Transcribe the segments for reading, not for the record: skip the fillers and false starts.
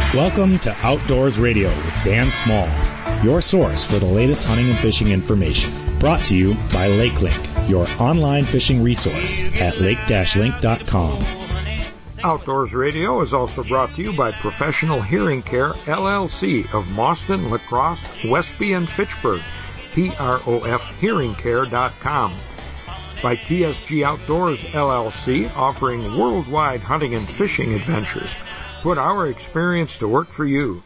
Welcome to Outdoors Radio with Dan Small, your source for the latest hunting and fishing information. Brought to you by LakeLink, your online fishing resource at lake-link.com. Outdoors Radio is also brought to you by Professional Hearing Care, LLC of Mauston, La Crosse, Westby, and Fitchburg, profhearingcare.com. By TSG Outdoors, LLC, offering worldwide hunting and fishing adventures. Put our experience to work for you.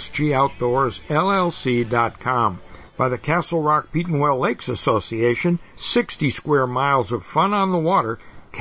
TSGOutdoorsLLC.com. By the Castle Rock Petenwell Lakes Association, 60 square miles of fun on the water,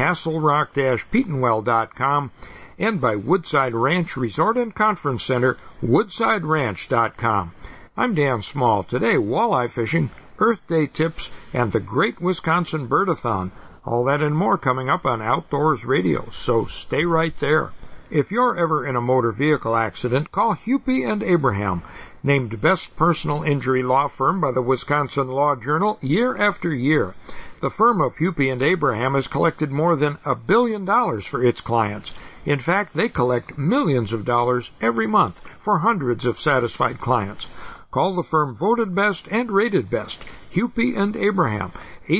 castlerock-petenwell.com. And by Woodside Ranch Resort and Conference Center, woodsideranch.com. I'm Dan Small. Today, walleye fishing, Earth Day tips, and the Great Wisconsin Birdathon. All that and more coming up on Outdoors Radio, so stay right there. If you're ever in a motor vehicle accident, call Hupy and Abraham, named Best Personal Injury Law Firm by the Wisconsin Law Journal year after year. The firm of Hupy and Abraham has collected more than $1 billion for its clients. In fact, they collect millions of dollars every month for hundreds of satisfied clients. Call the firm voted best and rated best, Hupy and Abraham,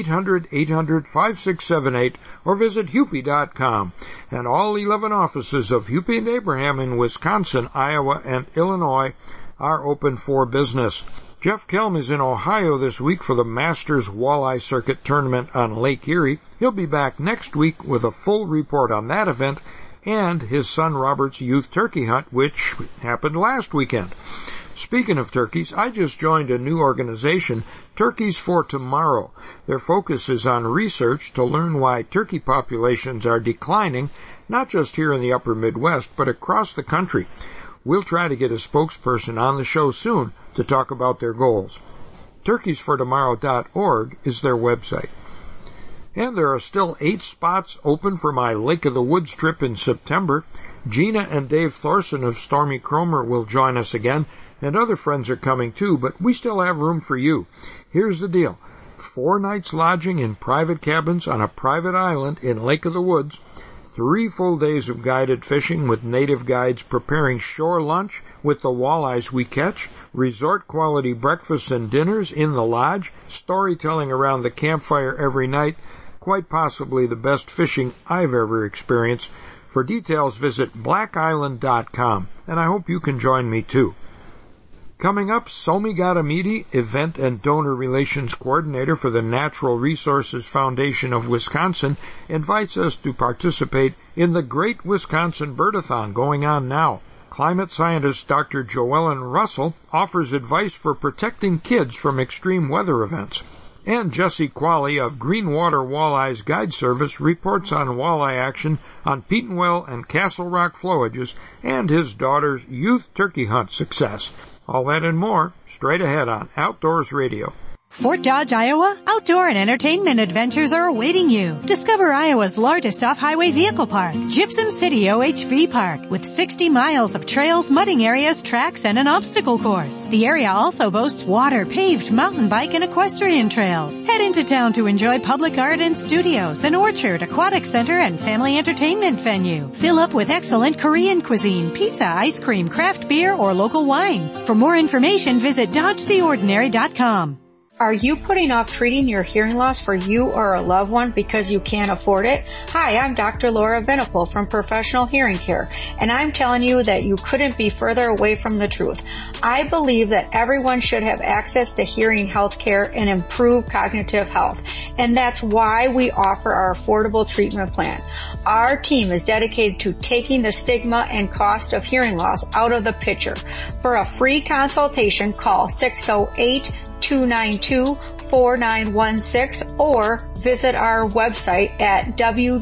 800-800-5678, or visit Hupy.com. And all 11 offices of Hupy and Abraham in Wisconsin, Iowa, and Illinois are open for business. Jeff Kelm is in Ohio this week for the Masters Walleye Circuit Tournament on Lake Erie. He'll be back next week with a full report on that event and his son Robert's youth turkey hunt, which happened last weekend. Speaking of turkeys, I just joined a new organization, Turkeys for Tomorrow. Their focus is on research to learn why turkey populations are declining, not just here in the upper Midwest, but across the country. We'll try to get a spokesperson on the show soon to talk about their goals. Turkeysfortomorrow.org is their website. And there are still 8 spots open for my Lake of the Woods trip in September. Gina and Dave Thorson of Stormy Cromer will join us again, and other friends are coming too, but we still have room for you. Here's the deal. 4 nights lodging in private cabins on a private island in Lake of the Woods, 3 full days of guided fishing with native guides preparing shore lunch with the walleyes we catch, resort-quality breakfasts and dinners in the lodge, storytelling around the campfire every night, quite possibly the best fishing I've ever experienced. For details, visit blackisland.com, and I hope you can join me too. Coming up, Somi Gadamidi, Event and Donor Relations Coordinator for the Natural Resources Foundation of Wisconsin, invites us to participate in the Great Wisconsin Birdathon going on now. Climate scientist Dr. Joellen Russell offers advice for protecting kids from extreme weather events. And Jesse Qualley of Greenwater Walleyes Guide Service reports on walleye action on Petenwell and Castle Rock flowages and his daughter's youth turkey hunt success. All that and more, straight ahead on Outdoors Radio. Fort Dodge, Iowa, outdoor and entertainment adventures are awaiting you. Discover Iowa's largest off-highway vehicle park, Gypsum City OHV Park, with 60 miles of trails, mudding areas, tracks, and an obstacle course. The area also boasts water, paved mountain bike, and equestrian trails. Head into town to enjoy public art and studios, an orchard, aquatic center, and family entertainment venue. Fill up with excellent Korean cuisine, pizza, ice cream, craft beer, or local wines. For more information, visit DodgeTheOrdinary.com. Are you putting off treating your hearing loss for you or a loved one because you can't afford it? Hi, I'm Dr. Laura Venipal from Professional Hearing Care, and I'm telling you that you couldn't be further away from the truth. I believe that everyone should have access to hearing health care and improve cognitive health, and that's why we offer our affordable treatment plan. Our team is dedicated to taking the stigma and cost of hearing loss out of the picture. For a free consultation, call 608-292-4916 or visit our website at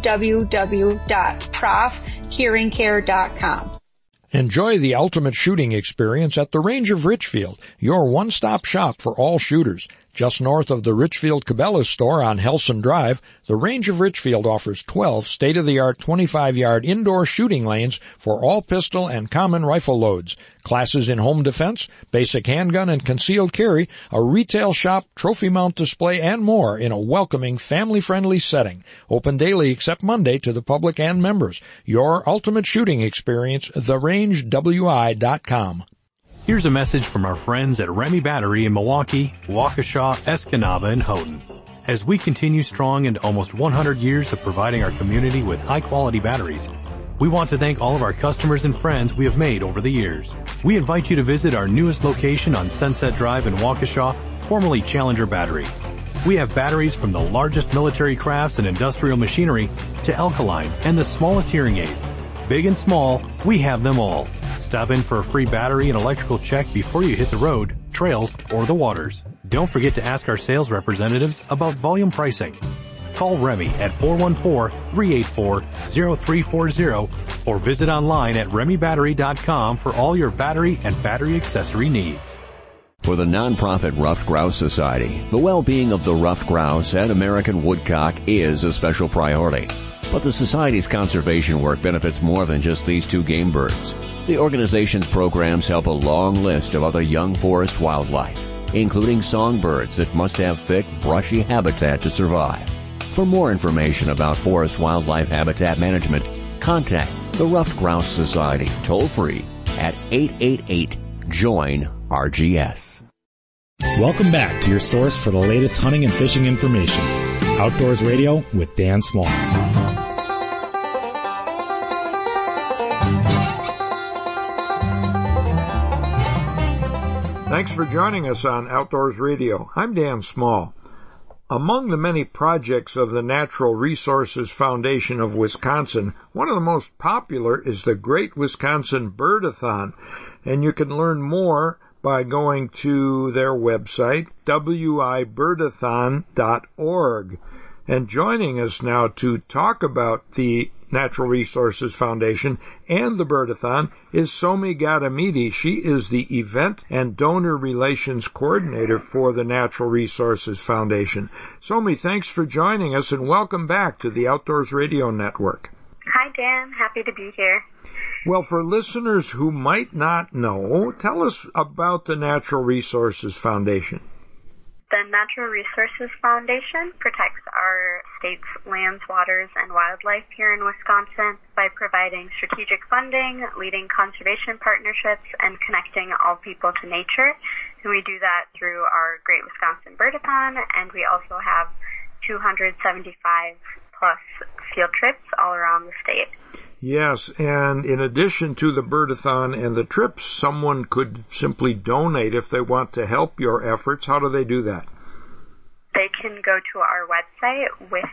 www.profhearingcare.com. Enjoy the ultimate shooting experience at the Range of Richfield, your one-stop shop for all shooters. Just north of the Richfield Cabela's store on Helson Drive, the Range of Richfield offers 12 state-of-the-art 25-yard indoor shooting lanes for all pistol and common rifle loads, classes in home defense, basic handgun and concealed carry, a retail shop, trophy mount display, and more in a welcoming, family-friendly setting. Open daily except Monday to the public and members. Your ultimate shooting experience, therangewi.com. Here's a message from our friends at Remy Battery in Milwaukee, Waukesha, Escanaba, and Houghton. As we continue strong into almost 100 years of providing our community with high-quality batteries, we want to thank all of our customers and friends we have made over the years. We invite you to visit our newest location on Sunset Drive in Waukesha, formerly Challenger Battery. We have batteries from the largest military crafts and industrial machinery to alkalines and the smallest hearing aids. Big and small, we have them all. Stop in for a free battery and electrical check before you hit the road, trails, or the waters. Don't forget to ask our sales representatives about volume pricing. Call Remy at 414-384-0340 or visit online at remybattery.com for all your battery and battery accessory needs. For the nonprofit Ruffed Grouse Society, the well-being of the ruffed grouse and American woodcock is a special priority. But the Society's conservation work benefits more than just these two game birds. The organization's programs help a long list of other young forest wildlife, including songbirds that must have thick, brushy habitat to survive. For more information about forest wildlife habitat management, contact the Ruffed Grouse Society toll-free at 888-JOIN-RGS. Welcome back to your source for the latest hunting and fishing information. Outdoors Radio with Dan Small. Thanks for joining us on Outdoors Radio. I'm Dan Small. Among the many projects of the Natural Resources Foundation of Wisconsin, one of the most popular is the Great Wisconsin Birdathon, and you can learn more by going to their website, wibirdathon.org. And joining us now to talk about the Natural Resources Foundation and the Birdathon is Somi Gadamidi. She is the Event and Donor Relations Coordinator for the Natural Resources Foundation. Somi, thanks for joining us and welcome back to the Outdoors Radio Network. Hi, Dan. Happy to be here. Well, for listeners who might not know, tell us about the Natural Resources Foundation. The Natural Resources Foundation protects our state's lands, waters, and wildlife here in Wisconsin by providing strategic funding, leading conservation partnerships, and connecting all people to nature. And we do that through our Great Wisconsin Birdathon, and we also have 275-plus field trips all around the state. Yes, and in addition to the Birdathon and the trips, someone could simply donate if they want to help your efforts. How do they do that? They can go to our website,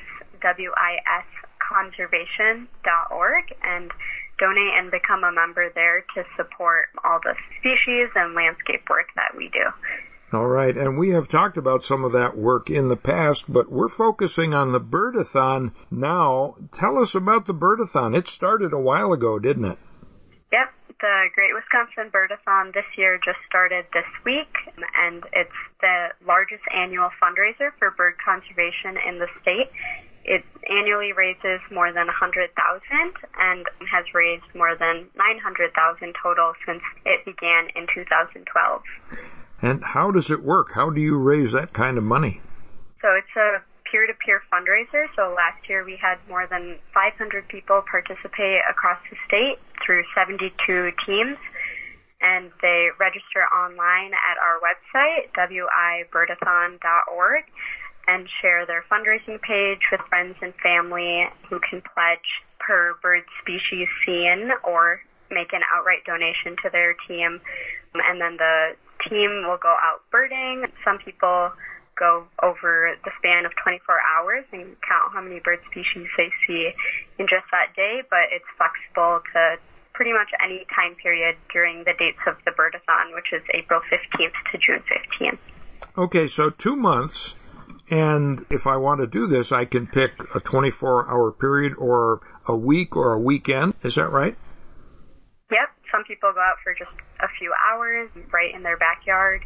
wisconservation.org, and donate and become a member there to support all the species and landscape work that we do. All right, and we have talked about some of that work in the past, but we're focusing on the Birdathon now. Tell us about the Birdathon. It started a while ago, didn't it? Yep, the Great Wisconsin Birdathon this year just started this week, and it's the largest annual fundraiser for bird conservation in the state. It annually raises more than $100,000 and has raised more than $900,000 total since it began in 2012. And how does it work? How do you raise that kind of money? So it's a peer-to-peer fundraiser. So last year we had more than 500 people participate across the state through 72 teams. And they register online at our website, wibirdathon.org, and share their fundraising page with friends and family who can pledge per bird species seen or make an outright donation to their team. And then the team will go out birding. Some people go over the span of 24 hours and count how many bird species they see in just that day, but it's flexible to pretty much any time period during the dates of the Birdathon, which is April 15th to June 15th. Okay, so 2 months, and if I want to do this, I can pick a 24-hour period or a week or a weekend. Is that right? Yep. Some people go out for just a few hours right in their backyard,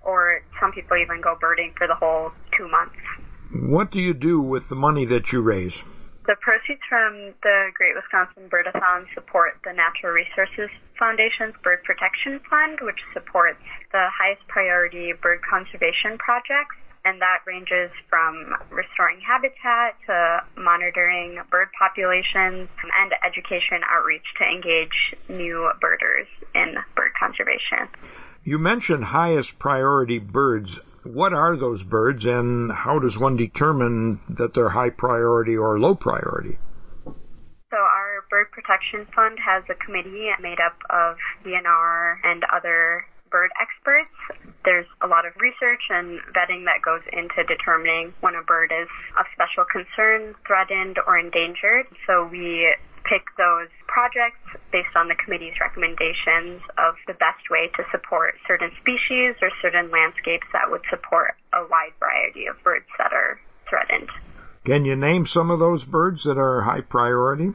or some people even go birding for the whole 2 months. What do you do with the money that you raise? The proceeds from the Great Wisconsin Birdathon support the Natural Resources Foundation's Bird Protection Fund, which supports the highest priority bird conservation projects, and that ranges from restoring habitat to monitoring bird populations and education outreach to engage new birders in bird conservation. You mentioned highest priority birds. What are those birds, and how does one determine that they're high priority or low priority? So our Bird Protection Fund has a committee made up of DNR and other bird experts. There's a lot of research and vetting that goes into determining when a bird is of special concern, threatened, or endangered. So we pick those projects based on the committee's recommendations of the best way to support certain species or certain landscapes that would support a wide variety of birds that are threatened. Can you name some of those birds that are high priority?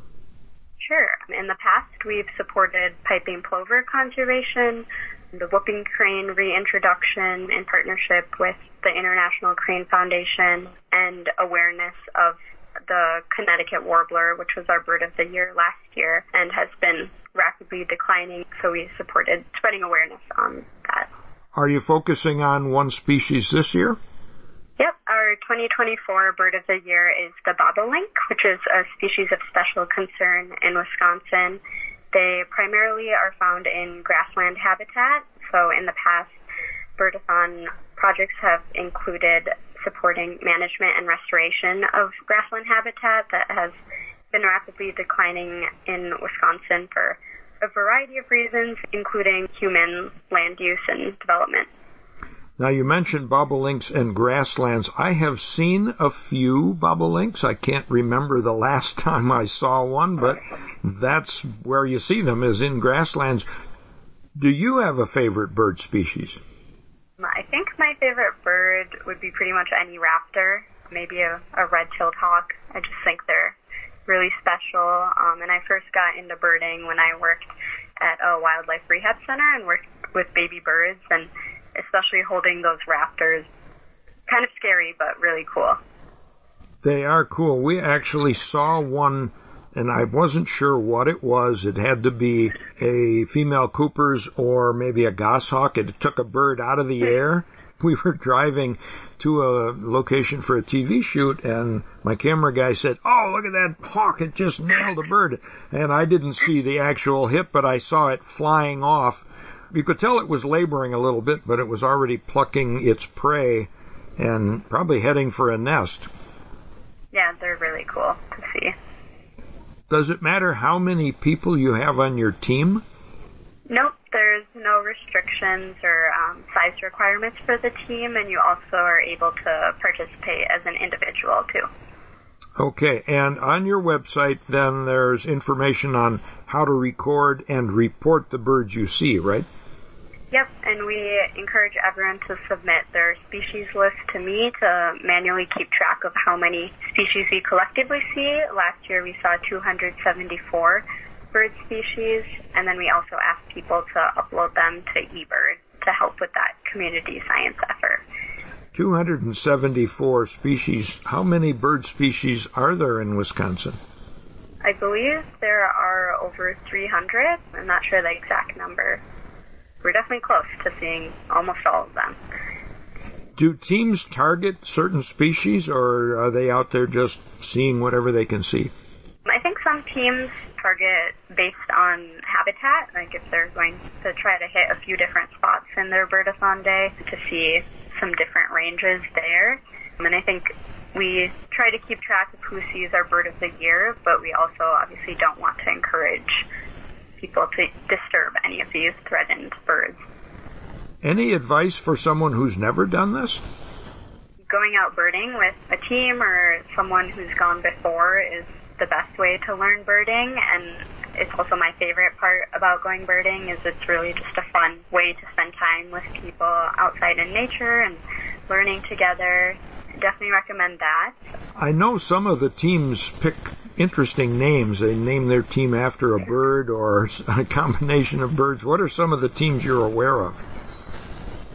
Sure. In the past, we've supported piping plover conservation, the whooping crane reintroduction in partnership with the International Crane Foundation, and awareness of the Connecticut warbler, which was our bird of the year last year and has been rapidly declining, so we supported spreading awareness on that. Are you focusing on one species this year? Yep, our 2024 bird of the year is the bobolink, which is a species of special concern in Wisconsin. They primarily are found in grassland habitat, so in the past, Birdathon projects have included supporting management and restoration of grassland habitat that has been rapidly declining in Wisconsin for a variety of reasons, including human land use and development. Now, you mentioned bobolinks and grasslands. I have seen a few bobolinks. I can't remember the last time I saw one, but that's where you see them, is in grasslands. Do you have a favorite bird species? I think my favorite bird would be pretty much any raptor, maybe a red-tailed hawk. I just think they're really special. And I first got into birding when I worked at a wildlife rehab center and worked with baby birds, and especially holding those raptors, kind of scary, but really cool. They are cool. We actually saw one, and I wasn't sure what it was. It had to be a female Cooper's or maybe a goshawk. It took a bird out of the air. We were driving to a location for a TV shoot, and my camera guy said, "Oh, look at that hawk. It just nailed a bird." And I didn't see the actual hit, but I saw it flying off. You could tell it was laboring a little bit, but it was already plucking its prey and probably heading for a nest. Yeah, they're really cool to see. Does it matter how many people you have on your team? Nope, there's no restrictions or size requirements for the team, and you also are able to participate as an individual, too. Okay, and on your website, then, there's information on how to record and report the birds you see, right? Yep, and we encourage everyone to submit their species list to me to manually keep track of how many species we collectively see. Last year we saw 274 bird species, and then we also asked people to upload them to eBird to help with that community science effort. 274 species. How many bird species are there in Wisconsin? I believe there are over 300. I'm not sure the exact number. We're definitely close to seeing almost all of them. Do teams target certain species, or are they out there just seeing whatever they can see? I think some teams target based on habitat, like if they're going to try to hit a few different spots in their Birdathon day to see some different ranges there. And I think we try to keep track of who sees our bird of the year, but we also obviously don't want to encourage people to disturb any of these threatened birds. Any advice for someone who's never done this? Going out birding with a team or someone who's gone before is the best way to learn birding, and it's also my favorite part about going birding is it's really just a fun way to spend time with people outside in nature and learning together. Definitely recommend that. I know some of the teams pick interesting names. They name their team after a bird or a combination of birds. What are some of the teams you're aware of?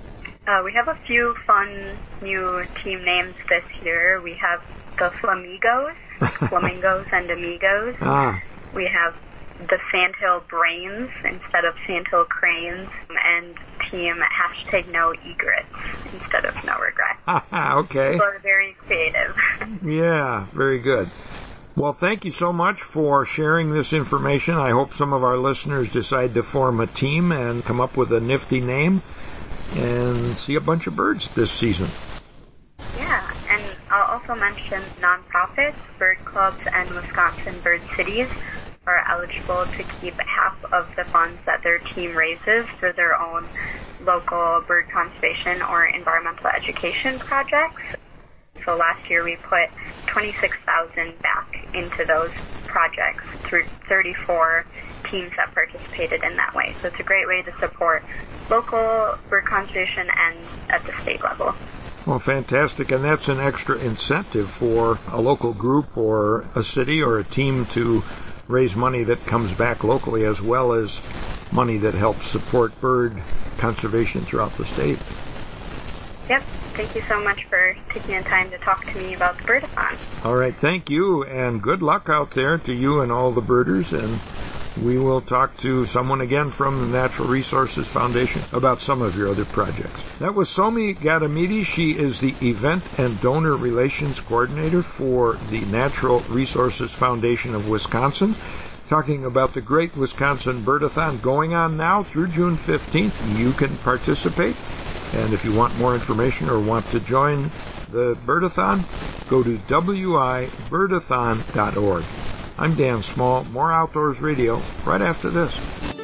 We have a few fun new team names this year. We have the Flamigos, Flamingos and Amigos. We have the Sandhill Brains instead of Sandhill Cranes, and team #No Egrets instead of No Regrets. Okay. People are very creative. Yeah, very good. Well, thank you so much for sharing this information. I hope some of our listeners decide to form a team and come up with a nifty name and see a bunch of birds this season. Yeah, and I'll also mention nonprofits, bird clubs, and Wisconsin Bird Cities are eligible to keep half of the funds that their team raises for their own local bird conservation or environmental education projects. So last year we put $26,000 back into those projects through 34 teams that participated in that way. So it's a great way to support local bird conservation and at the state level. Well, fantastic. And that's an extra incentive for a local group or a city or a team to raise money that comes back locally, as well as money that helps support bird conservation throughout the state. Yep. Thank you so much for taking the time to talk to me about the Birdathon. All right. Thank you, and good luck out there to you and all the birders. And we will talk to someone again from the Natural Resources Foundation about some of your other projects. That was Somi Gadamidi. She is the Event and Donor Relations Coordinator for the Natural Resources Foundation of Wisconsin, talking about the Great Wisconsin Birdathon going on now through June 15th. You can participate, and if you want more information or want to join the Birdathon, go to wibirdathon.org. I'm Dan Small. More Outdoors Radio right after this.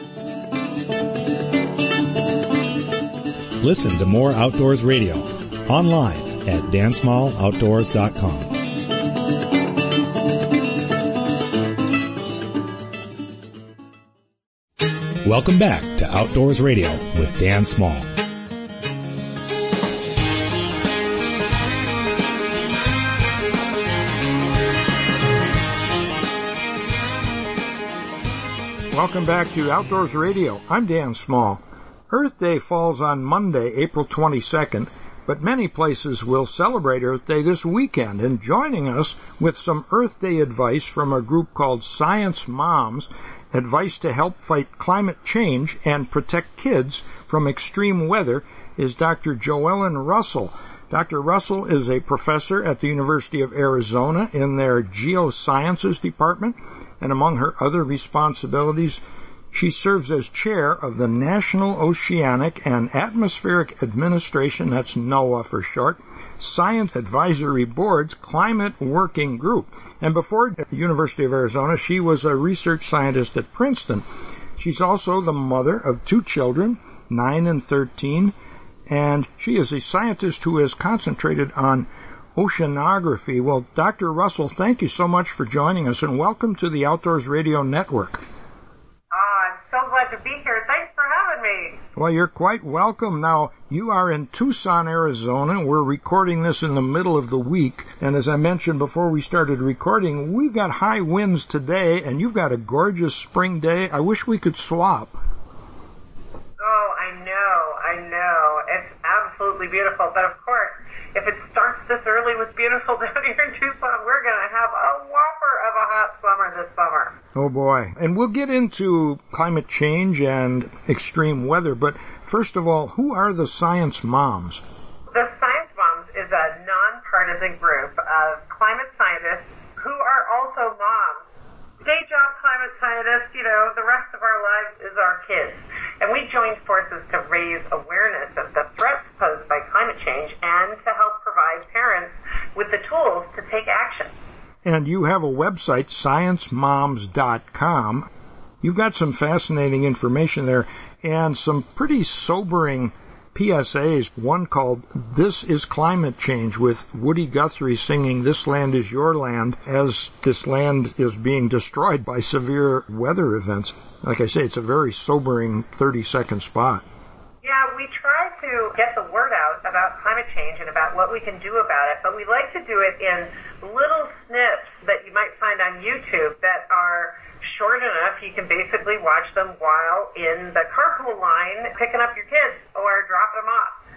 Listen to More Outdoors Radio online at dansmalloutdoors.com. Welcome back to Outdoors Radio with Dan Small. Welcome back to Outdoors Radio. I'm Dan Small. Earth Day falls on Monday, April 22nd, but many places will celebrate Earth Day this weekend. And joining us with some Earth Day advice from a group called Science Moms, advice to help fight climate change and protect kids from extreme weather, is Dr. Joellen Russell. Dr. Russell is a professor at the University of Arizona in their Geosciences Department, and among her other responsibilities, she serves as chair of the National Oceanic and Atmospheric Administration, that's NOAA for short, Science Advisory Board's Climate Working Group. And before the University of Arizona, she was a research scientist at Princeton. She's also the mother of two children, 9 and 13, and she is a scientist who has concentrated on oceanography. Well, Dr. Russell, thank you so much for joining us, and welcome to the Outdoors Radio Network. I'm so glad to be here. Thanks for having me. Well, you're quite welcome. Now, you are in Tucson, Arizona. We're recording this in the middle of the week, and as I mentioned before we started recording, we've got high winds today, and you've got a gorgeous spring day. I wish we could swap. Oh, I know. It's absolutely beautiful, but of course, if it starts this early with beautiful down here in Tucson, we're going to have a whopper of a hot summer this summer. Oh, boy. And we'll get into climate change and extreme weather, but first of all, who are the Science Moms? The Science Moms is a nonpartisan group of climate scientists who are also moms. Day job climate scientists, the rest of our lives is our kids. And we joined forces to raise awareness of the threats posed by climate change and to help provide parents with the tools to take action. And you have a website, sciencemoms.com. You've got some fascinating information there and some pretty sobering PSAs, one called This is Climate Change, with Woody Guthrie singing This Land is Your Land as this land is being destroyed by severe weather events. Like I say, it's a very sobering 30-second spot. Yeah, we try to get the word out about climate change and about what we can do about it, but we like to do it in little snips that you might find on YouTube that are short enough you can basically watch them while in the carpool line picking up your kids or dropping them off.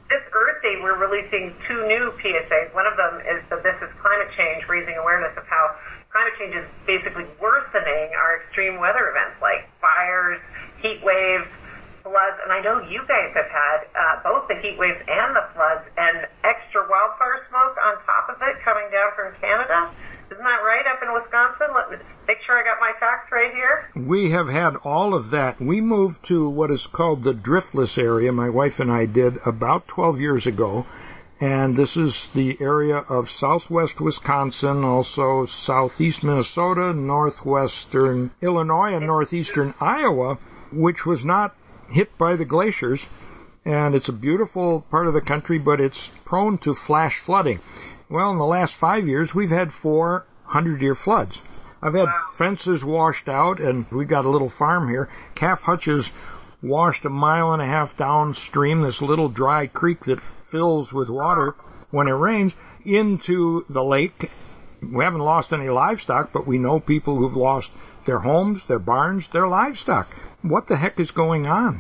this Earth Day, we're releasing 2 new PSAs. One of them is that this is climate change, raising awareness of how climate change is basically worsening our extreme weather events like fires, heat waves, floods. And I know you guys have had both the heat waves and the floods and extra wildfire smoke on top of it coming down from Canada. Isn't that right, up in Wisconsin? Let me make sure I got my facts right here. We have had all of that. We moved to what is called the Driftless area, my wife and I did, about 12 years ago. And this is the area of southwest Wisconsin, also southeast Minnesota, northwestern Illinois, and northeastern Iowa, which was not hit by the glaciers. And it's a beautiful part of the country, but it's prone to flash flooding. Well, in the last 5 years, we've had 4 100-year floods. I've had fences washed out, and we've got a little farm here. Calf Hutches washed 1.5 miles downstream, this little dry creek that fills with water when it rains, into the lake. We haven't lost any livestock, but we know people who've lost their homes, their barns, their livestock. What the heck is going on?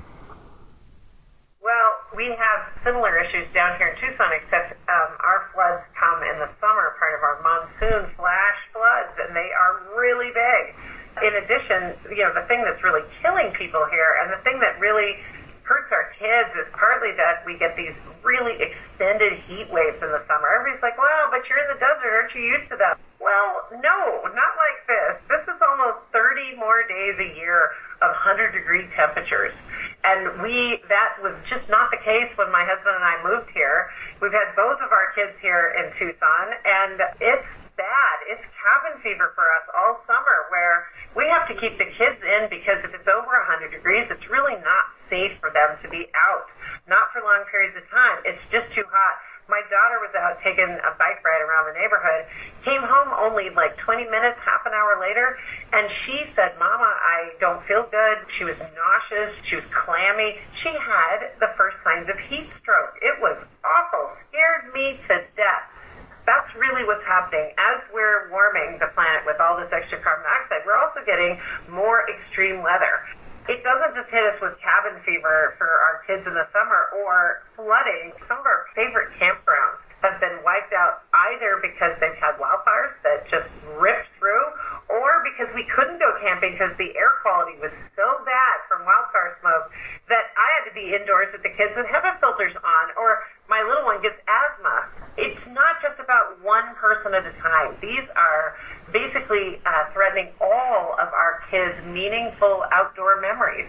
Well, we have similar issues down here in Tucson, except our floods come in the summer, part of our monsoon flash floods, and they are really big. In addition, the thing that's really killing people here, and the thing that really hurts our kids, is partly that we get these really extended heat waves in the summer. Everybody's like, well, but you're in the desert, aren't you used to that? Well, no, not like this. This is almost 30 more days a year of 100-degree temperatures. And that was just not the case when my husband and I moved here. We've had both of our kids here in Tucson, and it's bad. It's cabin fever for us all summer, where we have to keep the kids in because if it's over 100 degrees, it's really not safe for them to be out. Not for long periods of time. It's just too hot. My daughter was out taking a bike ride around the neighborhood, came home only like 20 minutes, half an hour later, and she said, Mama, I don't feel good. She was nauseous. She was clammy. She had the first signs of heat stroke. It was awful. Scared me to death. That's really what's happening. As we're warming the planet with all this extra carbon dioxide, we're also getting more extreme weather. It doesn't just hit us with cabin fever for our kids in the summer or flooding. Some of our favorite campgrounds have been wiped out either because they've had wildfires that just ripped through or because we couldn't go camping because the air quality was so bad from wildfire smoke that I had to be indoors with the kids with HEPA filters on, or my little one gets asthma. It's not just about one person at a time. These are basically threatening all of our kids' meaningful outdoor memories.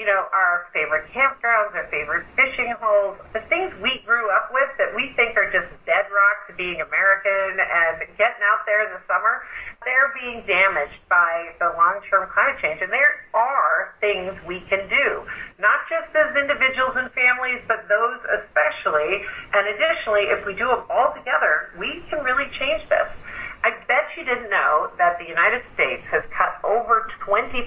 Our favorite campgrounds, our favorite fishing holes, the things we grew up with that we think are just bedrock to being American and getting out there in the summer, they're being damaged by the long-term climate change. And there are things we can do, not just as individuals and families, but those especially. And additionally, if we do them all together, we can really change this. I bet you didn't know that the United States has cut over 20%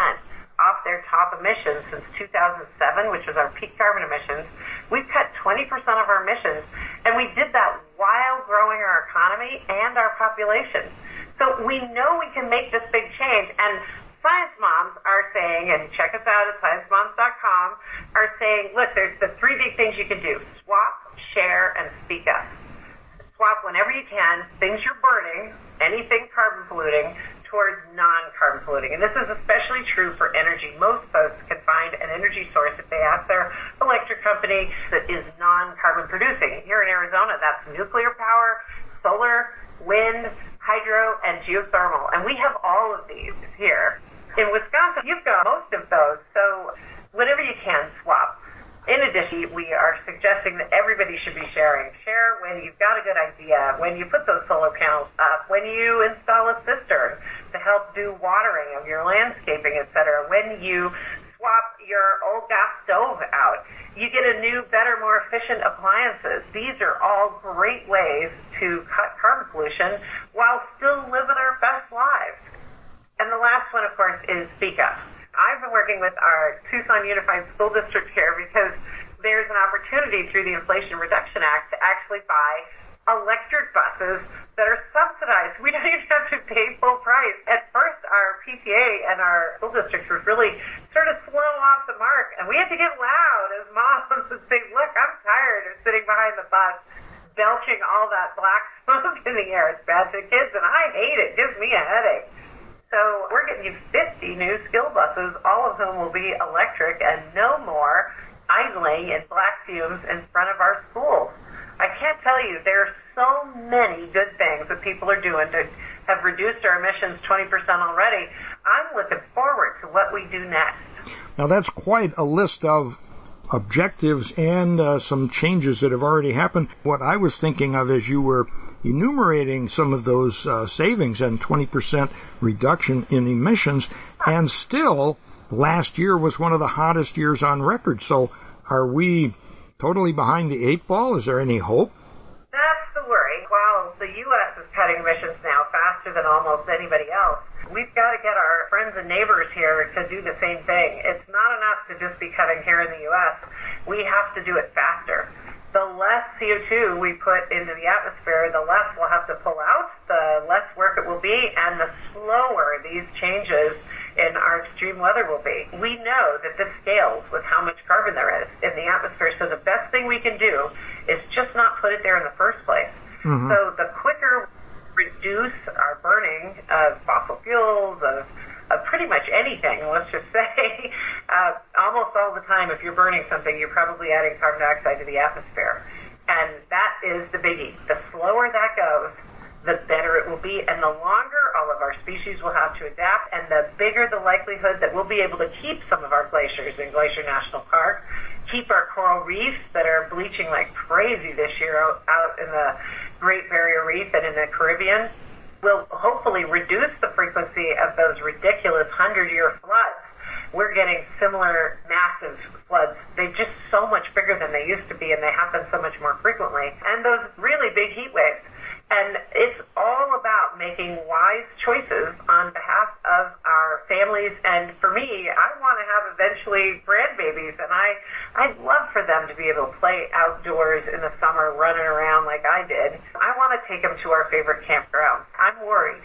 off their top emissions since 2007, which was our peak carbon emissions. We've cut 20% of our emissions, and we did that while growing our economy and our population. So we know we can make this big change, and science moms are saying, and check us out at sciencemoms.com, are saying, look, there's the 3 big things you can do: swap, share, and speak up. Swap whenever you can things you're burning, anything carbon polluting, towards non-carbon polluting. And this is especially true for energy. Most folks can find an energy source if they ask their electric company that is non-carbon producing. Here in Arizona, that's nuclear power, solar, wind, hydro, and geothermal. And we have all of these here. In Wisconsin, you've got most of those. So whenever you can, swap. In addition, we are suggesting that everybody should be sharing. Share when you've got a good idea, when you put those solar panels up, when you install a cistern to help do watering of your landscaping, etc., when you swap your old gas stove out. You get a new, better, more efficient appliances. These are all great ways to cut carbon pollution while still living our best lives. And the last one, of course, is speak up. I've been working with our Tucson Unified School District here because there's an opportunity through the Inflation Reduction Act to actually buy electric buses that are subsidized. We don't even have to pay full price. At first, our PTA and our school districts were really sort of slow off the mark, and we had to get loud as moms and say, look, I'm tired of sitting behind the bus, belching all that black smoke in the air. It's bad for the kids, and I hate it. It gives me a headache. So we're getting you 50 new skill buses, all of whom will be electric and no more idling in black fumes in front of our schools. I can't tell you, there are so many good things that people are doing to have reduced our emissions 20% already. I'm looking forward to what we do next. Now that's quite a list of objectives and some changes that have already happened. What I was thinking of as you were enumerating some of those savings and 20% reduction in emissions, and still last year was one of the hottest years on record. So are we totally behind the eight ball? Is there any hope? That's the worry. While the U.S. is cutting emissions now faster than almost anybody else, we've got to get our friends and neighbors here to do the same thing. It's not enough to just be cutting here in the U.S. We have to do it faster. The less CO2 we put into the atmosphere, the less we'll have to pull out, the less work it will be, and the slower these changes in our extreme weather will be. We know that this scales with how much carbon there is in the atmosphere, so the best thing we can do is just not put it there in the first place. Mm-hmm. So the quicker we reduce our burning of fossil fuels, of pretty much anything, let's just say, almost all the time, if you're burning something, you're probably adding carbon dioxide to the atmosphere. And that is the biggie. The slower that goes, the better it will be, and the longer all of our species will have to adapt, and the bigger the likelihood that we'll be able to keep some of our glaciers in Glacier National Park, keep our coral reefs that are bleaching like crazy this year out in the Great Barrier Reef and in the Caribbean. Will hopefully reduce the frequency of those ridiculous 100-year floods. We're getting similar massive floods. They're just so much bigger than they used to be, and they happen so much more frequently. And those really big heat waves. And it's all about making wise choices on behalf of our families. And for me, I want to have eventually grandbabies, and I'd love for them to be able to play outdoors in the summer, running around like I did. I want to take them to our favorite campground. I'm worried.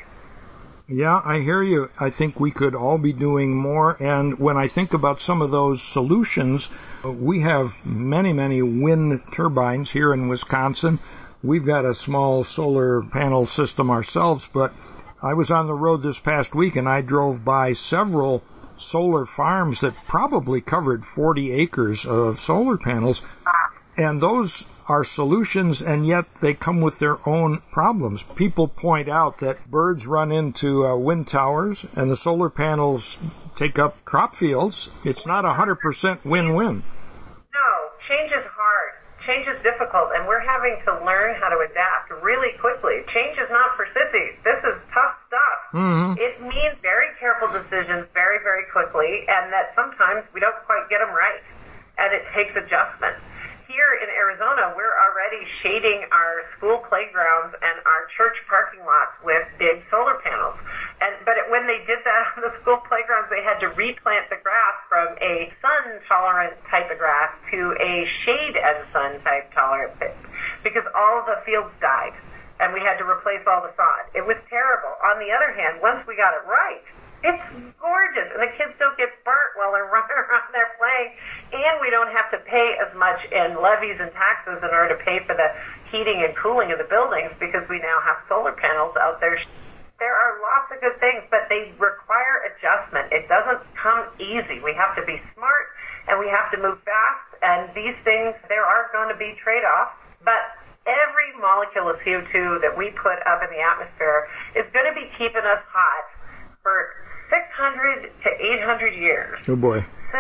Yeah, I hear you. I think we could all be doing more. And when I think about some of those solutions, we have many, many wind turbines here in Wisconsin. We've got a small solar panel system ourselves, but I was on the road this past week and I drove by several solar farms that probably covered 40 acres of solar panels. And those are solutions, and yet they come with their own problems. People point out that birds run into wind towers and the solar panels take up crop fields. It's not 100% win-win. No, change is hard. Change is difficult, and we're having to learn how to adapt really quickly. Change is not for sissies. This is tough stuff. Mm-hmm. It means very careful decisions very, very quickly, and that sometimes we don't quite get them right, and it takes adjustment. Here in Arizona, we're already shading our school playgrounds and our church parking lots with big solar panels. But when they did that on the school playgrounds, they had to replant the grass from a sun-tolerant type of grass to a shade and sun-type tolerant because all the fields died, and we had to replace all the sod. It was terrible. On the other hand, once we got it right, it's gorgeous, and the kids don't get burnt while they're running around there playing, and we don't have to pay as much in levies and taxes in order to pay for the heating and cooling of the buildings because we now have solar panels out there. There are lots of good things, but they require adjustment. It doesn't come easy. We have to be smart, and we have to move fast, and these things, there are going to be trade-offs, but every molecule of CO2 that we put up in the atmosphere is going to be keeping us hot for 600 to 800 years. Oh, boy. So,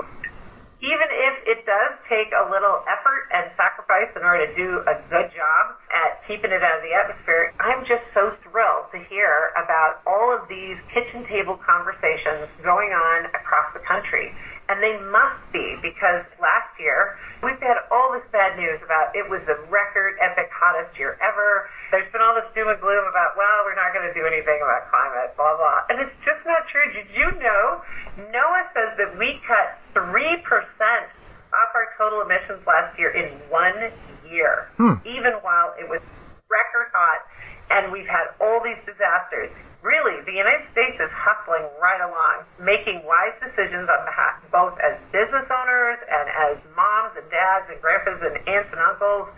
even if it does take a little effort and sacrifice in order to do a good job at keeping it out of the atmosphere, I'm just so thrilled to hear about all of these kitchen table conversations going on across the country. And they must be, because last year, we've had all this bad news about it was the record epic hottest year ever. There's been all this doom and gloom about, well, we're not going to do anything about climate, blah, blah. And it's just not true. Did you know? NOAA says that we cut 3% off our total emissions last year in 1 year, even while it was record hot, and we've had all these disasters. Really, the United States is hustling right along, making wise decisions on behalf, both as business owners and as moms and dads and grandpas and aunts and uncles. chemicals.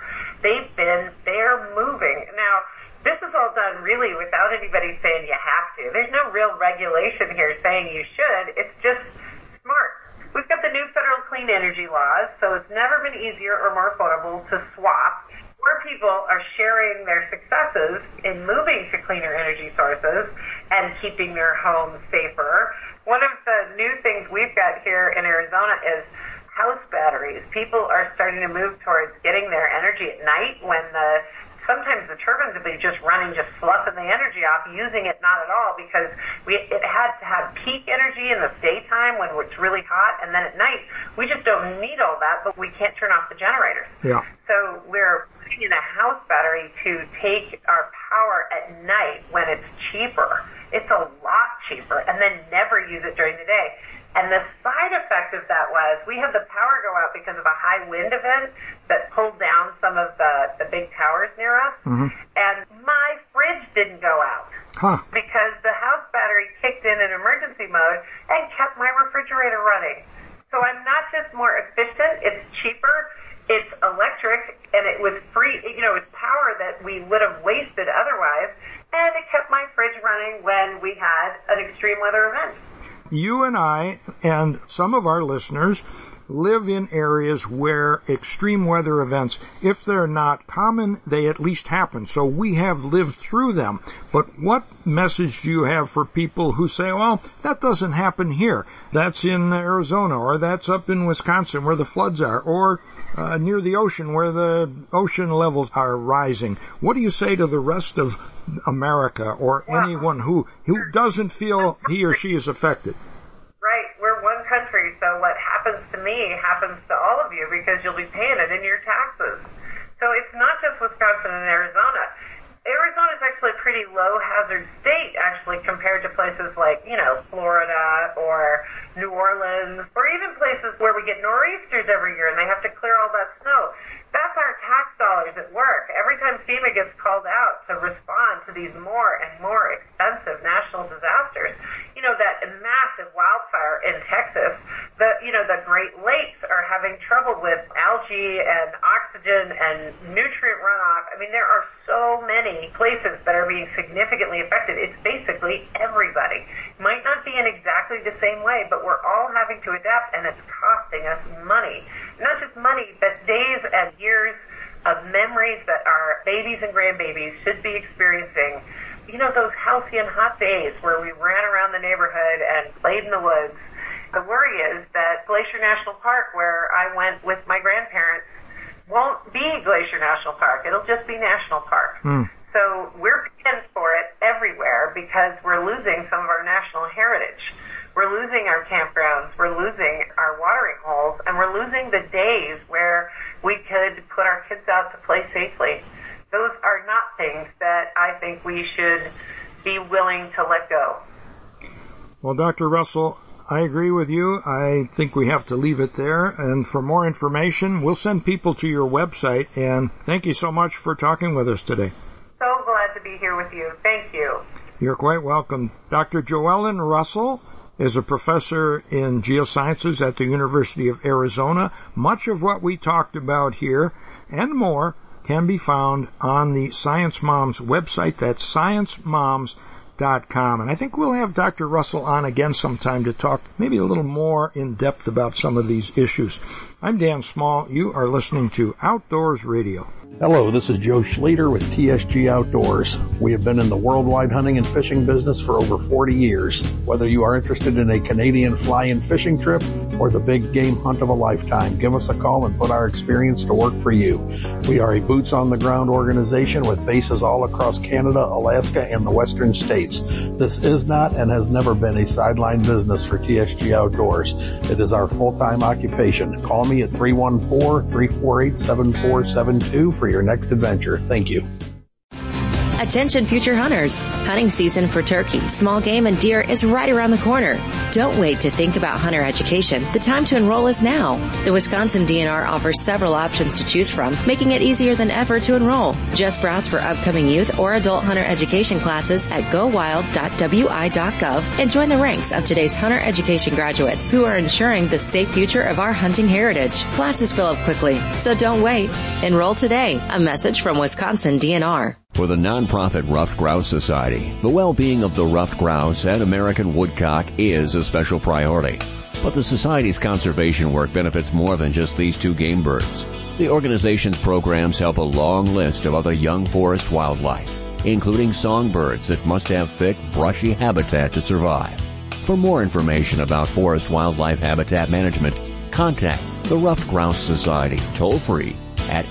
They're moving. Now, this is all done really without anybody saying you have to. There's no real regulation here saying you should. It's just smart. We've got the new federal clean energy laws, so it's never been easier or more affordable to swap. More people are sharing their successes in moving to cleaner energy sources and keeping their homes safer. One of the new things we've got here in Arizona is house batteries. People are starting to move towards getting their energy at night when sometimes the turbines will be just running, just sloughing the energy off, using it not at all, because it had to have peak energy in the daytime when it's really hot, and then at night we just don't need all that, but we can't turn off the generators. Yeah. So we're putting in a house battery to take our power at night when it's cheaper. It's a lot cheaper, and then never use it during the day. And the side effect of that was we had the power go out because of a high wind event that pulled down some of the big towers near us. Mm-hmm. And my fridge didn't go out because the house battery kicked in emergency mode and kept my refrigerator running. So I'm not just more efficient, it's cheaper, it's electric, and it was free, it's power that we would have wasted otherwise, and it kept my fridge running when we had an extreme weather event. You and I and some of our listeners live in areas where extreme weather events, if they're not common, they at least happen. So we have lived through them. But what message do you have for people who say, well, that doesn't happen here? That's in Arizona, or that's up in Wisconsin where the floods are, or near the ocean where the ocean levels are rising. What do you say to the rest of America, or anyone who doesn't feel he or she is affected? Right, we're one country, so what happens to me happens to all of you because you'll be paying it in your taxes. So it's not just Wisconsin and Arizona. Arizona is actually a pretty low-hazard state, actually, compared to places like, Florida or New Orleans, or even places where we get nor'easters every year and they have to clear all that snow. That's our tax dollars at work. Every time FEMA gets called out to respond to these more and more expensive national disasters, that massive wildfire in Texas, the Great Lakes are having trouble with algae and oxygen and nutrient runoff. I mean, there are so many places that are being significantly affected. It's basically everybody. Might not be in exactly the same way, but we're all having to adapt, and it's costing us money. Not just money, but days and years of memories that our babies and grandbabies should be experiencing. Those halcyon hot days where we ran around the neighborhood and played in the woods. The worry is that Glacier National Park, where I went with my grandparents, won't be Glacier National Park. It'll just be National Park. So we're paying for it everywhere because we're losing some of our national heritage. We're losing our campgrounds, we're losing our watering holes, and we're losing the days where we could put our kids out to play safely. Those are not things that I think we should be willing to let go. Well, Dr. Russell, I agree with you. I think we have to leave it there. And for more information, we'll send people to your website. And thank you so much for talking with us today. So glad to be here with you. Thank you. You're quite welcome. Dr. Joellen Russell is a professor in geosciences at the University of Arizona. Much of what we talked about here and more can be found on the Science Moms website. That's ScienceMoms.com. And I think we'll have Dr. Russell on again sometime to talk maybe a little more in depth about some of these issues. I'm Dan Small. You are listening to Outdoors Radio. Hello, this is Joe Schleter with TSG Outdoors. We have been in the worldwide hunting and fishing business for over 40 years. Whether you are interested in a Canadian fly-in fishing trip or the big game hunt of a lifetime, give us a call and put our experience to work for you. We are a boots-on-the-ground organization with bases all across Canada, Alaska, and the western states. This is not and has never been a sideline business for TSG Outdoors. It is our full-time occupation. Call me at 314-348-7472 for your next adventure. Thank you. A Attention future hunters. Hunting season for turkey, small game, and deer is right around the corner. Don't wait to think about hunter education. The time to enroll is now. The Wisconsin DNR offers several options to choose from, making it easier than ever to enroll. Just browse for upcoming youth or adult hunter education classes at gowild.wi.gov and join the ranks of today's hunter education graduates who are ensuring the safe future of our hunting heritage. Classes fill up quickly, so don't wait. Enroll today. A message from Wisconsin DNR. For the nonprofit Ruffed Grouse Society, the well-being of the ruffed grouse and American woodcock is a special priority. But the Society's conservation work benefits more than just these two game birds. The organization's programs help a long list of other young forest wildlife, including songbirds that must have thick, brushy habitat to survive. For more information about forest wildlife habitat management, contact the Ruffed Grouse Society toll-free at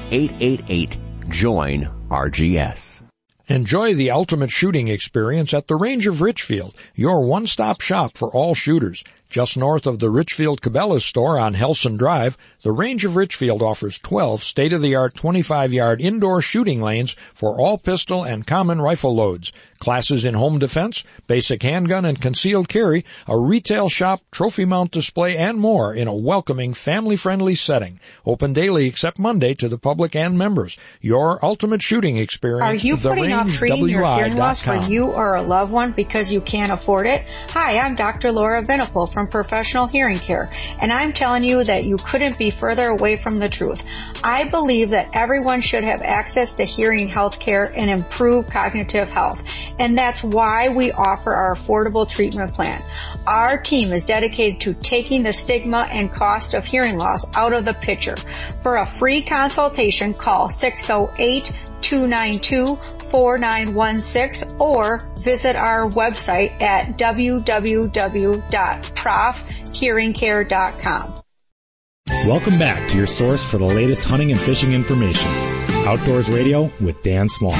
888-JOIN-RGS. Enjoy the ultimate shooting experience at the Range of Richfield, your one-stop shop for all shooters. Just north of the Richfield Cabela's store on Helson Drive, the Range of Richfield offers 12 state-of-the-art 25-yard indoor shooting lanes for all pistol and common rifle loads, classes in home defense, basic handgun and concealed carry, a retail shop, trophy mount display, and more in a welcoming, family-friendly setting. Open daily except Monday to the public and members. Your ultimate shooting experience. Are you putting off treating your hearing loss for you or a loved one because you can't afford it? Hi, I'm Dr. Laura Venipal from Professional Hearing Care, and I'm telling you that you couldn't be further away from the truth. I believe that everyone should have access to hearing health care and improved cognitive health, and that's why we offer our affordable treatment plan. Our team is dedicated to taking the stigma and cost of hearing loss out of the picture. For a free consultation, call 608-292-4916 or visit our website at www.profhearingcare.com. Welcome back to your source for the latest hunting and fishing information. Outdoors Radio with Dan Small.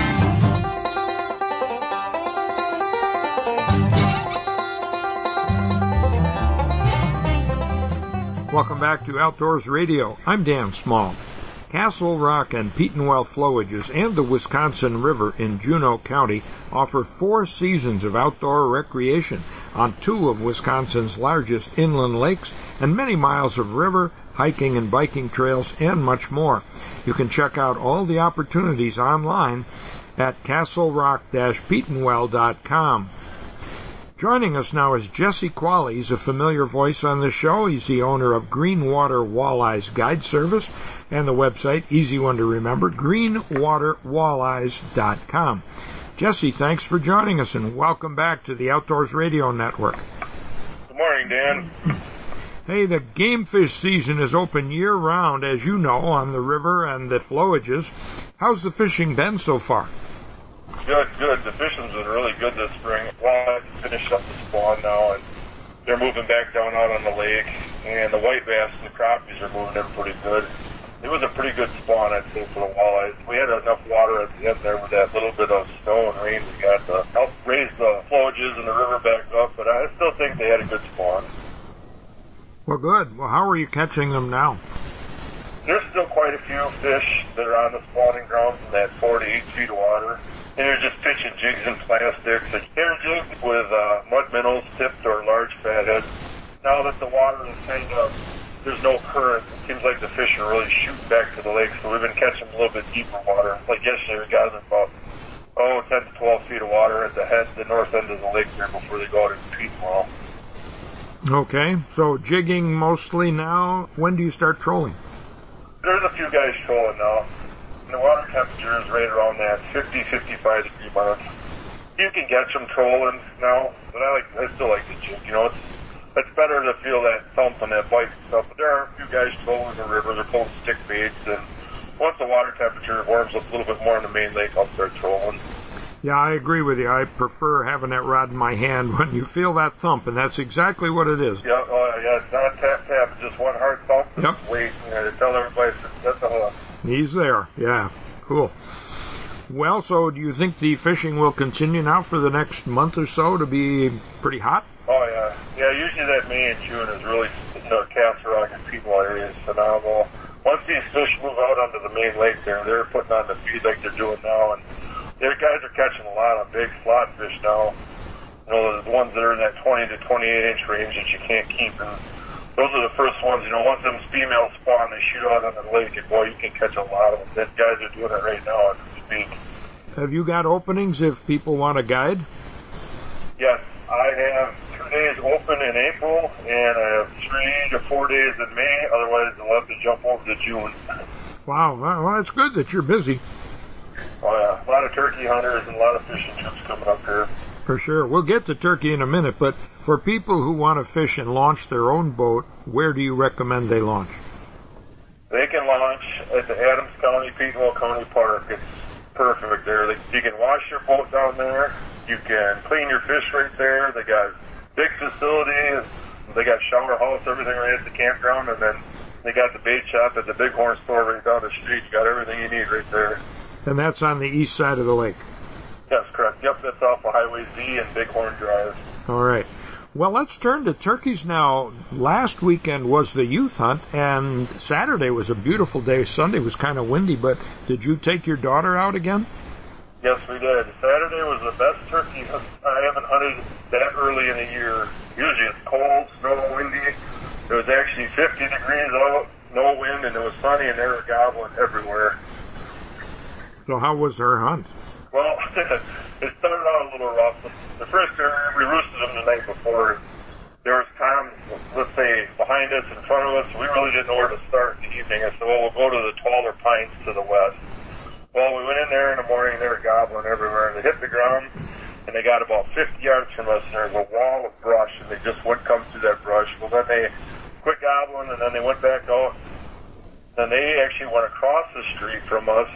Welcome back to Outdoors Radio. I'm Dan Small. Castle Rock and Petenwell Flowages and the Wisconsin River in Juneau County offer 4 seasons of outdoor recreation on 2 of Wisconsin's largest inland lakes and many miles of river, hiking and biking trails, and much more. You can check out all the opportunities online at castlerock-petenwell.com. Joining us now is Jesse Qualley. He's a familiar voice on the show. He's the owner of Greenwater Walleyes Guide Service and the website, easy one to remember, greenwaterwalleyes.com. Jesse, thanks for joining us, and welcome back to the Outdoors Radio Network. Good morning, Dan. Hey, the game fish season is open year-round, as you know, on the river and the flowages. How's the fishing been so far? Good. The fishing's been really good this spring. Walleyes finished up the spawn now, and they're moving back down out on the lake, and the white bass and the crappies are moving in pretty good. It was a pretty good spawn, I'd say, for the walleyes. We had enough water at the end there with that little bit of snow and rain we got to help raise the flowages and the river back up, but I still think they had a good spawn. Well, good. Well, how are you catching them now? There's still quite a few fish that are on the spawning grounds in that 4 to 8 feet of water. And you're just pitching jigs and plastics. Hair jigs with mud minnows tipped or large fatheads. Now that the water is kind of, there's no current, it seems like the fish are really shooting back to the lake. So we've been catching a little bit deeper water. Like yesterday, we got them about 10 to 12 feet of water at the north end of the lake there before they go out into Petenwell. Okay, so jigging mostly now. When do you start trolling? There's a few guys trolling now. And the water temperature is right around that 50, 55 degree mark. You can catch them trolling now, but I still like the jig. You know, it's better to feel that thump and that bite and stuff. But there are a few guys trolling the river. They're pulling stick baits, and once the water temperature warms up a little bit more in the main lake, I'll start trolling. Yeah, I agree with you. I prefer having that rod in my hand when you feel that thump, and that's exactly what it is. Yeah, it's not a tap, it's just one hard thump. Yep. Wait, to tell everybody that's a hook. He's there. Yeah, cool. Well, so do you think the fishing will continue now for the next month or so to be pretty hot? Oh, yeah. Yeah, usually that May and June is really, the Castle Rock and Petenwell area is phenomenal. Once these fish move out onto the main lake there, they're putting on the feed like they're doing now, and The guys are catching a lot of big slot fish now. You know, the ones that are in that 20 to 28 inch range that you can't keep. And those are the first ones, you know, once them females spawn, they shoot out on the lake, and boy, you can catch a lot of them. These guys are doing it right now as we speak. Have you got openings if people want a guide? Yes, I have 2 days open in April, and I have 3 to 4 days in May. Otherwise, I'll have to jump over to June. Wow, well, that's good that you're busy. Oh, yeah. A lot of turkey hunters and a lot of fishing trips coming up here. For sure. We'll get to turkey in a minute, but for people who want to fish and launch their own boat, where do you recommend they launch? They can launch at the Adams County, Peterborough County Park. It's perfect there. You can wash your boat down there. You can clean your fish right there. They got big facilities. They got shower house, everything right at the campground, and then they got the bait shop at the Bighorn store right down the street. You got everything you need right there. And that's on the east side of the lake? Yes, correct. Yep, that's off of Highway Z and Bighorn Drive. All right. Well, let's turn to turkeys now. Last weekend was the youth hunt, and Saturday was a beautiful day. Sunday was kind of windy, but did you take your daughter out again? Yes, we did. Saturday was the best turkey hunt. I haven't hunted that early in the year. Usually it's cold, snow, windy. It was actually 50 degrees out, no wind, and it was sunny, and they were gobbling everywhere. So how was her hunt? Well, it started out a little rough. The first year, we roosted them the night before. There was times, let's say, behind us, in front of us, we really didn't know where to start in the evening. I said, well, we'll go to the taller pines to the west. Well, we went in there in the morning, they were gobbling everywhere, and they hit the ground, and they got about 50 yards from us, and there was a wall of brush, and they just wouldn't come through that brush. Well, then they quit gobbling, and then they went back out. Then they actually went across the street from us.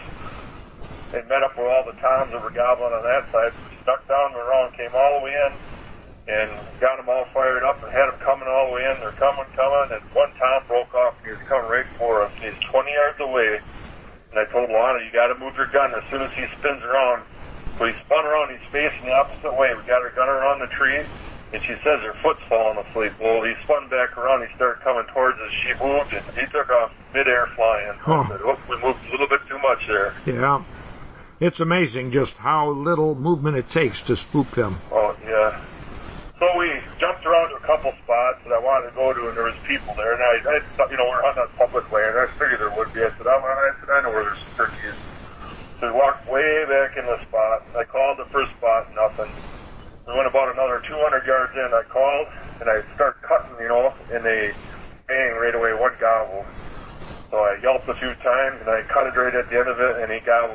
They met up with all the toms that were gobbling on that side. We stuck down the road, came all the way in, and got them all fired up and had them coming all the way in. They're coming, and one tom broke off, and he was coming right for us. He's 20 yards away, and I told Lana, you got to move your gun as soon as he spins around. So he spun around, he's facing the opposite way. We got her gun around the tree, and she says her foot's falling asleep. Well, he spun back around, he started coming towards us. She moved, and he took off midair flying. I said, oh, we moved a little bit too much there. Yeah. It's amazing just how little movement it takes to spook them. Oh, yeah. So we jumped around to a couple spots that I wanted to go to, and there was people there. And I thought, you know, we're hunting on public land. I figured there would be. I said, I know where there's turkeys. So we walked way back in the spot. I called the first spot, nothing. We went about another 200 yards in. I called, and I started cutting, you know, and they bang right away, one gobble. So I yelped a few times, and I cut it right at the end of it, and he gobbled.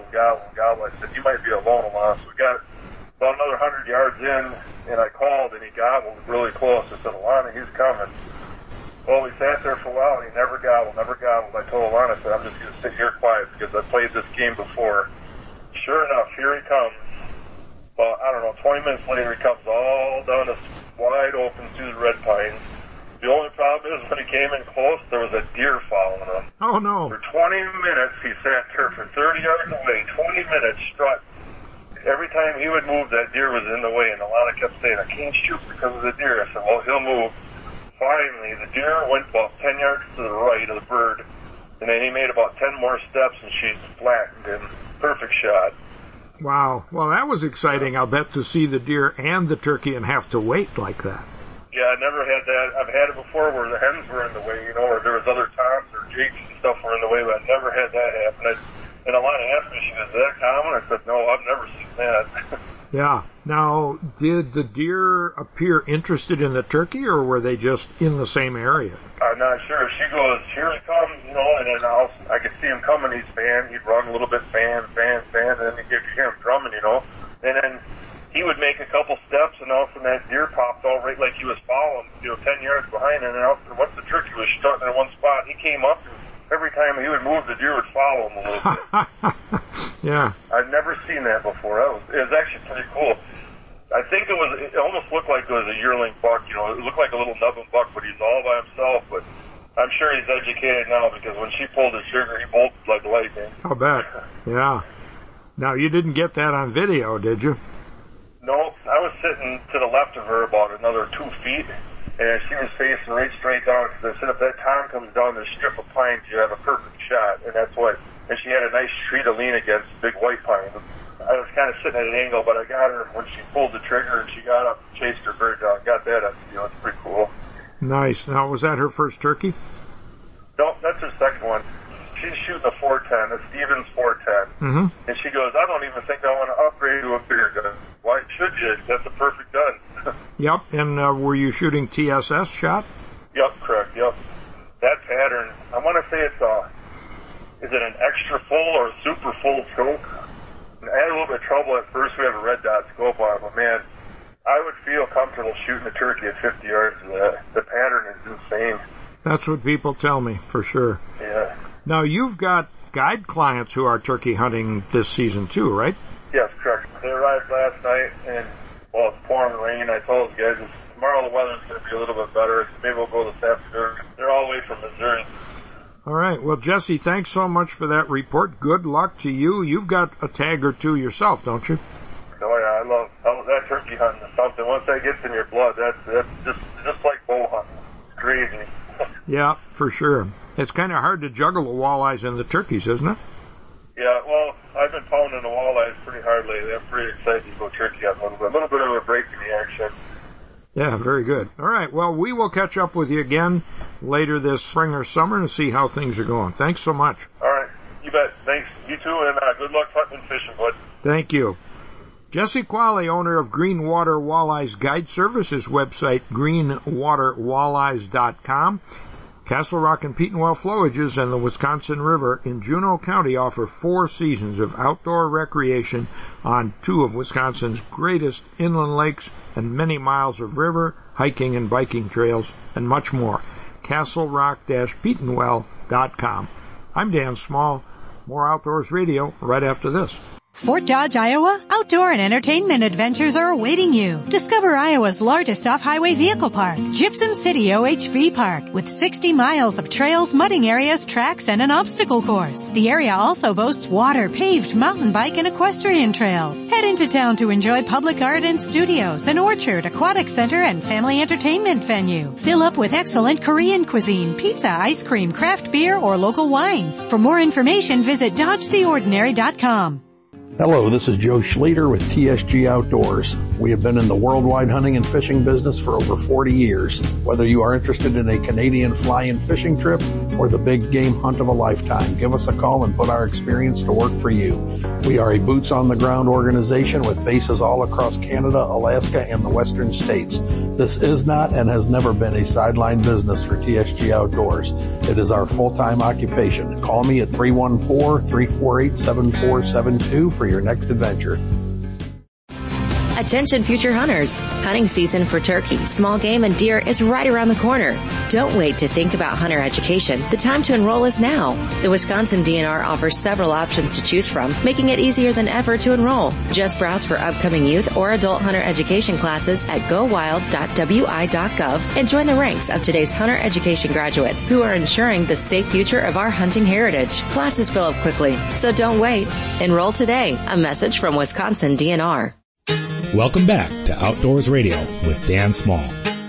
I said, you might be alone, Alana. So we got about another 100 yards in, and I called, and he gobbled really close. I said, Alana, he's coming. Well, we sat there for a while, and he never gobbled. I told Alana, I said, I'm just going to sit here quiet because I played this game before. Sure enough, here he comes. Well, I don't know, 20 minutes later, he comes all down this wide open through the red pines. The only problem is when he came in close, there was a deer following him. Oh, no. For 20 minutes, he sat there for 30 yards away, 20 minutes strut. Every time he would move, that deer was in the way, and Alana kept saying, I can't shoot because of the deer. I said, well, he'll move. Finally, the deer went about 10 yards to the right of the bird, and then he made about 10 more steps, and she flattened him. Perfect shot. Wow. Well, that was exciting, I'll bet, to see the deer and the turkey and have to wait like that. Yeah, I never had that. I've had it before where the hens were in the way, you know, or there was other toms or jakes and stuff were in the way, but I never had that happen. And Alana asked me, she said, is that common? I said, no, I've never seen that. Yeah. Now, did the deer appear interested in the turkey, or were they just in the same area? I'm not sure. She goes, here he comes, you know, and then I could see him coming. He'd fan. He'd run a little bit, fan, and then you could hear him drumming, you know. And then he would make a couple steps, and all of a sudden that deer popped all right like he was following, you know, 10 yards behind, and then all of a sudden, once the turkey was stuck in one spot, he came up, and every time he would move, the deer would follow him a little bit. Yeah. I've never seen that before. It was actually pretty cool. I think it almost looked like it was a yearling buck, you know. It looked like a little nubbin buck, but he's all by himself. But I'm sure he's educated now because when she pulled the trigger, he bolted like lightning. I'll bet. Yeah. Now, you didn't get that on video, did you? No, I was sitting to the left of her about another 2 feet, and she was facing right straight down because I said if that tom comes down the strip of pines, you have a perfect shot, and that's what. And she had a nice tree to lean against, big white pine. I was kind of sitting at an angle, but I got her when she pulled the trigger and she got up and chased her bird dog. Got that up. It's pretty cool. Nice. Now, was that her first turkey? No, that's her second one. She's shooting a 410, a Stevens 410. And she goes, I don't even think I want to upgrade to a bigger gun. Why should you? That's a perfect gun. Yep. And were you shooting TSS shot? Yep, correct. Yep. That pattern, I want to say it's is it an extra full or a super full scope? I had a little bit of trouble at first. We have a red dot scope on it, but man, I would feel comfortable shooting a turkey at 50 yards of that. The pattern is insane. That's what people tell me, for sure. Yeah. Now, you've got guide clients who are turkey hunting this season, too, right? Yes, correct. They arrived last night, and, well, it's pouring rain. I told those guys tomorrow the weather's going to be a little bit better. Maybe we'll go this afternoon. They're all the way from Missouri. All right. Well, Jesse, thanks so much for that report. Good luck to you. You've got a tag or two yourself, don't you? Oh, yeah. I love that turkey hunting is something. Once that gets in your blood, that's just like bow hunting. It's crazy. Yeah, for sure. It's kind of hard to juggle the walleyes and the turkeys, isn't it? Yeah, well, I've been pounding the walleyes pretty hard lately. I'm pretty excited to go turkey hunting a little bit of a break in the action. Yeah, very good. All right, well, we will catch up with you again later this spring or summer to see how things are going. Thanks so much. All right, you bet. Thanks. You too, and good luck hunting and fishing, bud. Thank you. Jesse Qualley, owner of Greenwater Walleyes Guide Services website, greenwaterwalleyes.com. Castle Rock and Petenwell Flowages and the Wisconsin River in Juneau County offer 4 seasons of outdoor recreation on 2 of Wisconsin's greatest inland lakes and many miles of river, hiking and biking trails, and much more. CastleRock-Petenwell.com. I'm Dan Small. More Outdoors Radio right after this. Fort Dodge, Iowa, outdoor and entertainment adventures are awaiting you. Discover Iowa's largest off-highway vehicle park, Gypsum City OHV Park, with 60 miles of trails, mudding areas, tracks, and an obstacle course. The area also boasts water, paved mountain bike, and equestrian trails. Head into town to enjoy public art and studios, an orchard, aquatic center, and family entertainment venue. Fill up with excellent Korean cuisine, pizza, ice cream, craft beer, or local wines. For more information, visit DodgeTheOrdinary.com. Hello, this is Joe Schleter with TSG Outdoors. We have been in the worldwide hunting and fishing business for over 40 years. Whether you are interested in a Canadian fly-in fishing trip or the big game hunt of a lifetime, give us a call and put our experience to work for you. We are a boots-on-the-ground organization with bases all across Canada, Alaska, and the western states. This is not and has never been a sideline business for TSG Outdoors. It is our full-time occupation. Call me at 314-348-7472 for your next adventure. Attention future hunters. Hunting season for turkey, small game, and deer is right around the corner. Don't wait to think about hunter education. The time to enroll is now. The Wisconsin DNR offers several options to choose from, making it easier than ever to enroll. Just browse for upcoming youth or adult hunter education classes at gowild.wi.gov and join the ranks of today's hunter education graduates who are ensuring the safe future of our hunting heritage. Classes fill up quickly, so don't wait. Enroll today. A message from Wisconsin DNR. Welcome back to Outdoors Radio with Dan Small.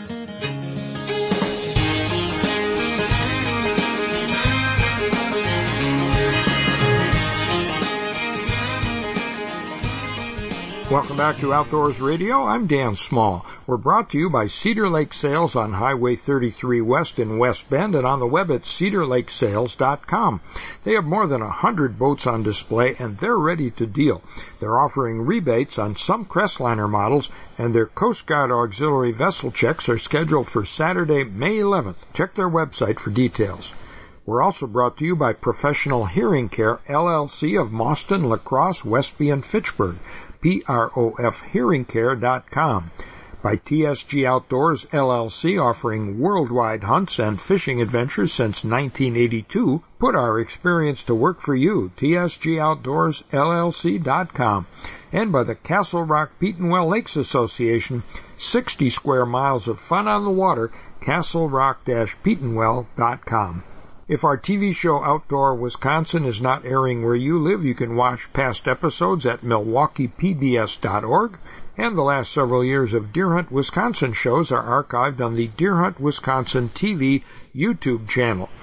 Welcome back to Outdoors Radio. I'm Dan Small. We're brought to you by Cedar Lake Sales on Highway 33 West in West Bend and on the web at cedarlakesales.com. They have more than 100 boats on display and they're ready to deal. They're offering rebates on some Crestliner models and their Coast Guard auxiliary vessel checks are scheduled for Saturday, May 11th. Check their website for details. We're also brought to you by Professional Hearing Care, LLC of Mauston, La Crosse, Westby, and Fitchburg. PROFhearingcare.com. By TSG Outdoors, LLC, offering worldwide hunts and fishing adventures since 1982. Put our experience to work for you. TSGOutdoorsLLC.com. And by the Castle Rock Petenwell Lakes Association, 60 square miles of fun on the water, castlerock-petenwell.com. If our TV show Outdoor Wisconsin is not airing where you live, you can watch past episodes at milwaukeepbs.org, and the last several years of Deer Hunt Wisconsin shows are archived on the Deer Hunt Wisconsin TV YouTube channel.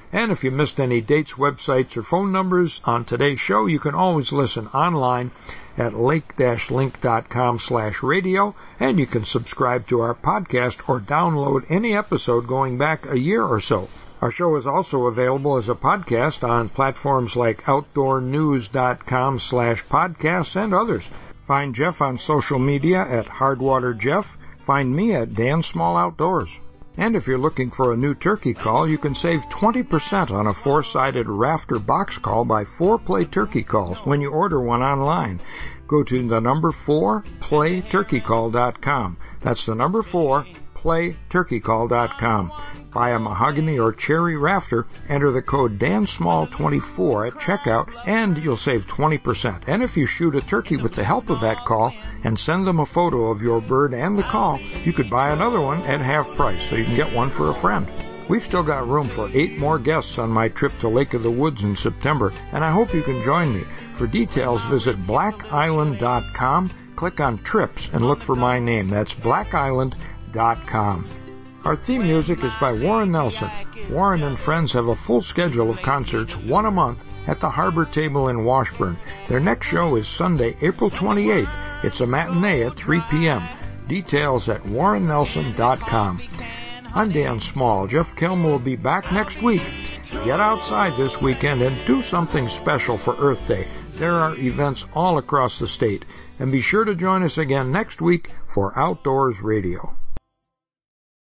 And if you missed any dates, websites, or phone numbers on today's show, you can always listen online at lake-link.com/radio, and you can subscribe to our podcast or download any episode going back a year or so. Our show is also available as a podcast on platforms like outdoornews.com/podcasts and others. Find Jeff on social media at HardwaterJeff. Find me at Dan Small Outdoors. And if you're looking for a new turkey call, you can save 20% on a 4-sided rafter box call by 4Play Turkey Calls when you order one online. Go to the number 4playturkeycall.com. That's the number 4playturkeycall.com. Buy a mahogany or cherry rafter, enter the code DANSMALL24 at checkout, and you'll save 20%. And if you shoot a turkey with the help of that call and send them a photo of your bird and the call, you could buy another one at half price, so you can get one for a friend. We've still got room for 8 more guests on my trip to Lake of the Woods in September, and I hope you can join me. For details, visit blackisland.com, click on Trips, and look for my name. That's blackisland.com. Our theme music is by Warren Nelson. Warren and friends have a full schedule of concerts, one a month, at the Harbor Table in Washburn. Their next show is Sunday, April 28th. It's a matinee at 3 p.m. Details at warrennelson.com. I'm Dan Small. Jeff Kelm will be back next week. Get outside this weekend and do something special for Earth Day. There are events all across the state. And be sure to join us again next week for Outdoors Radio.